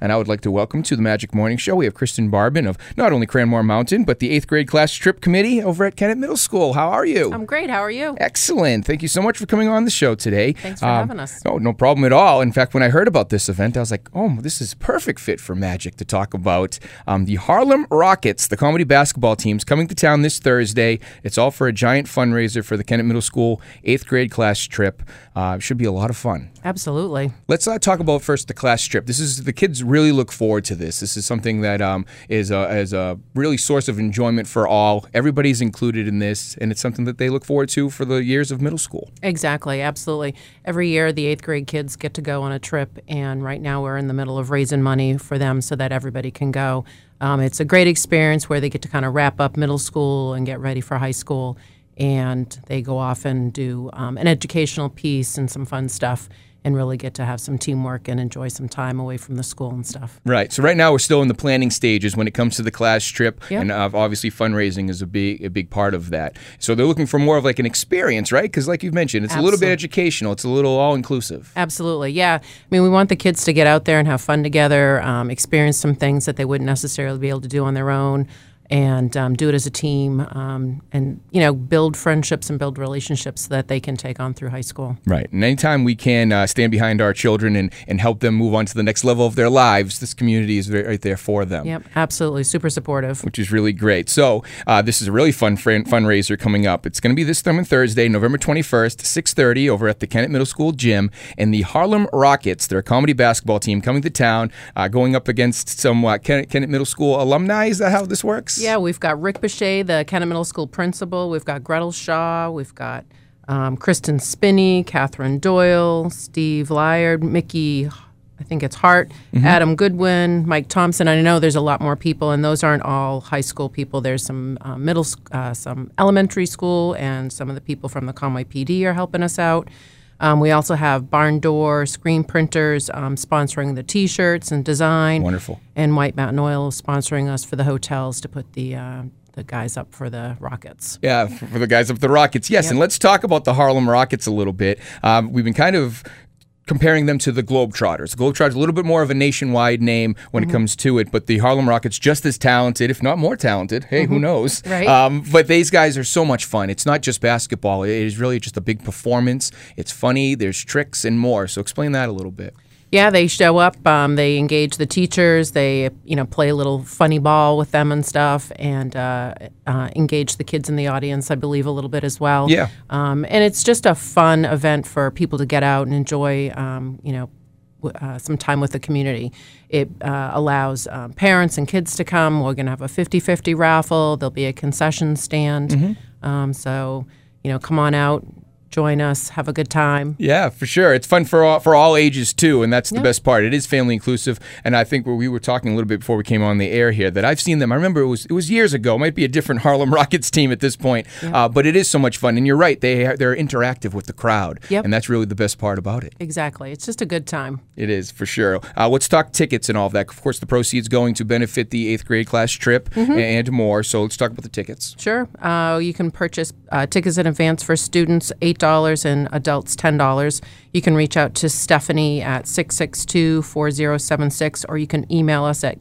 and I would like to welcome to the Magic Morning Show, we have Kristen Barbin of not only Cranmore Mountain, but the 8th grade class trip committee over at Kennett Middle School. How are you? I'm great. How are you? Excellent. Thank you so much for coming on the show today. Thanks for having us. No problem at all. In fact, when I heard about this event, I was like, oh, this is a perfect fit for Magic to talk about. The Harlem Rockets, the comedy basketball team's coming to town this Thursday. It's all for a giant fundraiser for the Kennett Middle School 8th grade class trip. Should be a lot of fun. Absolutely. Let's talk about first the class trip. The kids really look forward to this. This is something that is a really source of enjoyment for all. Everybody's included in this, and it's something that they look forward to for the years of middle school. Exactly. Absolutely. Every year, the 8th grade kids get to go on a trip, and right now we're in the middle of raising money for them so that everybody can go. It's a great experience where they get to kind of wrap up middle school and get ready for high school, and they go off and do an educational piece and some fun stuff and really get to have some teamwork and enjoy some time away from the school and stuff. Right. So right now we're still in the planning stages when it comes to the class trip, Yep. and obviously fundraising is a big part of that. So they're looking for more of like an experience, right? Because like you've mentioned, it's a little bit educational. It's a little all-inclusive. Absolutely, yeah. I mean, we want the kids to get out there and have fun together, experience some things that they wouldn't necessarily be able to do on their own, and do it as a team, and build friendships and build relationships so that they can take on through high school. Right. And anytime we can stand behind our children and help them move on to the next level of their lives, this community is right there for them. Yep, absolutely. Super supportive. Which is really great. So this is a really fun fundraiser coming up. It's going to be this coming Thursday, November 21st, 6:30 over at the Kennett Middle School gym. And the Harlem Rockets, their comedy basketball team, coming to town, going up against some Kennett Middle School alumni. Is that how this works? Yeah, we've got Rick Bechet, the Kennett Middle School principal. We've got Gretel Shaw. We've got Kristen Spinney, Catherine Doyle, Steve Lyard, Mickey, I think it's Hart, Adam Goodwin, Mike Thompson. I know there's a lot more people, and those aren't all high school people. There's some some elementary school, and some of the people from the Conway PD are helping us out. We also have Barn Door, Screen Printers sponsoring the T-shirts and design. Wonderful. And White Mountain Oil sponsoring us for the hotels to put the guys up for the Rockets. Yeah, for the guys up the Rockets. Yes, Yep. And let's talk about the Harlem Rockets a little bit. We've been kind of comparing them to the Globetrotters. The Globetrotters a little bit more of a nationwide name when it comes to it, but the Harlem Rockets just as talented, if not more talented. Hey, who knows? Right. But these guys are so much fun. It's not just basketball. It is really just a big performance. It's funny. There's tricks and more. So explain that a little bit. Yeah, they show up. They engage the teachers. They, play a little funny ball with them and stuff, and engage the kids in the audience, I believe, a little bit as well. Yeah. And it's just a fun event for people to get out and enjoy, some time with the community. It allows parents and kids to come. We're going to have a 50-50 raffle. There'll be a concession stand. So, come on out. Join us, have a good time. Yeah, for sure. It's fun for all ages, too, and that's the best part. It is family inclusive, and I think we were talking a little bit before we came on the air here that I've seen them. I remember it was years ago. It might be a different Harlem Rockets team at this point, but it is so much fun. And you're right, they're interactive with the crowd, and that's really the best part about it. Exactly. It's just a good time. It is, for sure. Let's talk tickets and all of that. Of course, the proceeds going to benefit the 8th grade class trip and more, so let's talk about the tickets. Sure. You can purchase tickets in advance for students, $8, and adults $10. You can reach out to Stephanie at 662-4076, or you can email us at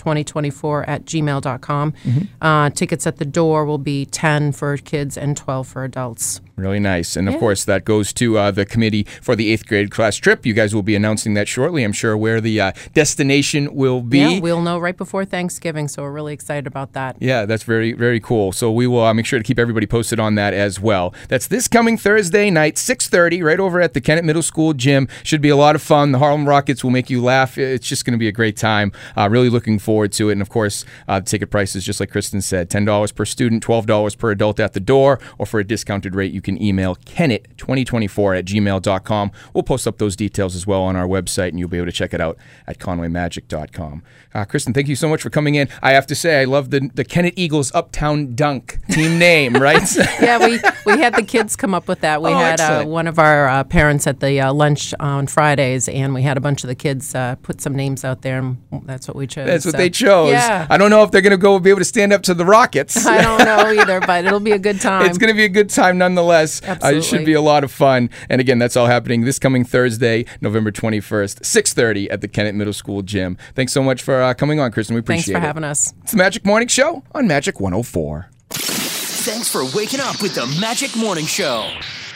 kennett2024@gmail.com. Tickets at the door will be $10 for kids and $12 for adults. Really nice. And, of course, that goes to the committee for the 8th grade class trip. You guys will be announcing that shortly, I'm sure, where the destination will be. Yeah, we'll know right before Thanksgiving, so we're really excited about that. Yeah, that's very, very cool. So we will make sure to keep everybody posted on that as well. That's this coming Thursday night, 6:30, right over at the Kennett Middle School gym. Should be a lot of fun. The Harlem Rockets will make you laugh. It's just going to be a great time. Really looking forward to it. And, of course, the ticket prices, just like Kristen said, $10 per student, $12 per adult at the door, or for a discounted rate, you can email kennett2024@gmail.com. We'll post up those details as well on our website, and you'll be able to check it out at conwaymagic.com. Kristen, thank you so much for coming in. I have to say, I love the Kennett Eagles Uptown Dunk team name, right? Yeah, we had the kids come up with that. We had one of our parents at the lunch on Fridays, and we had a bunch of the kids put some names out there, and that's what we chose. That's what they chose. Yeah. I don't know if they're going to be able to stand up to the Rockets. I don't know either, but it'll be a good time. It's going to be a good time nonetheless. us. It should Absolutely. be a lot of fun. And again, that's all happening this coming Thursday, November 21st, 6:30 at the Kennett Middle School gym. Thanks so much for coming on, Kristen. We Thanks appreciate for it. having us. It's the Magic Morning Show on Magic 104. Thanks for waking up with the Magic Morning Show.